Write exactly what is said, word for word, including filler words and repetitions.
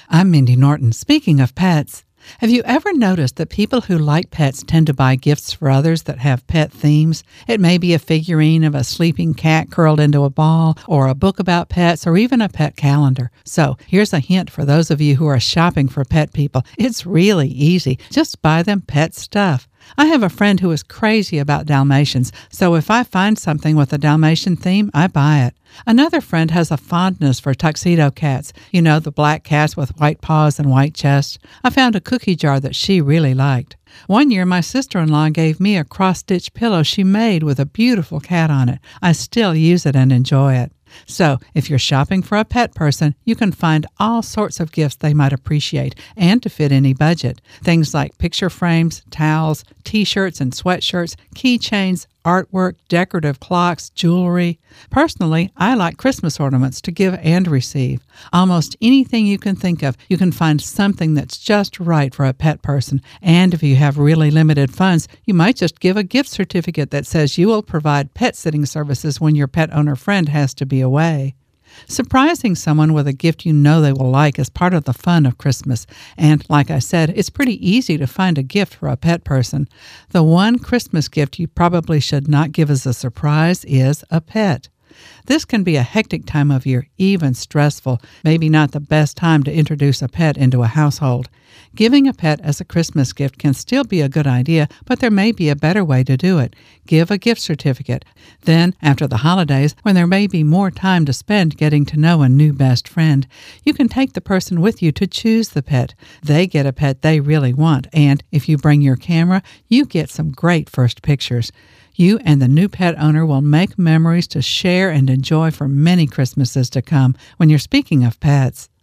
I'm Mindy Norton. Speaking of pets, have you ever noticed that people who like pets tend to buy gifts for others that have pet themes? It may be a figurine of a sleeping cat curled into a ball, or a book about pets, or even a pet calendar. So here's a hint for those of you who are shopping for pet people. It's really easy. Just buy them pet stuff. I have a friend who is crazy about Dalmatians, so if I find something with a Dalmatian theme, I buy it. Another friend has a fondness for tuxedo cats. You know, the black cats with white paws and white chests. I found a cookie jar that she really liked. One year, my sister-in-law gave me a cross-stitch pillow she made with a beautiful cat on it. I still use it and enjoy it. So, if you're shopping for a pet person, you can find all sorts of gifts they might appreciate and to fit any budget. Things like picture frames, towels, t-shirts and sweatshirts, keychains, artwork, decorative clocks, jewelry. Personally, I like Christmas ornaments to give and receive. Almost anything you can think of, you can find something that's just right for a pet person. And if you have really limited funds, you might just give a gift certificate that says you will provide pet sitting services when your pet owner friend has to be away. Surprising someone with a gift you know they will like is part of the fun of Christmas. And like I said, it's pretty easy to find a gift for a pet person. The one Christmas gift you probably should not give as a surprise is a pet. This can be a hectic time of year, even stressful, maybe not the best time to introduce a pet into a household. Giving a pet as a Christmas gift can still be a good idea, but there may be a better way to do it. Give a gift certificate. Then, after the holidays, when there may be more time to spend getting to know a new best friend, you can take the person with you to choose the pet. They get a pet they really want, and if you bring your camera, you get some great first pictures. You and the new pet owner will make memories to share and enjoy for many Christmases to come when you're speaking of pets.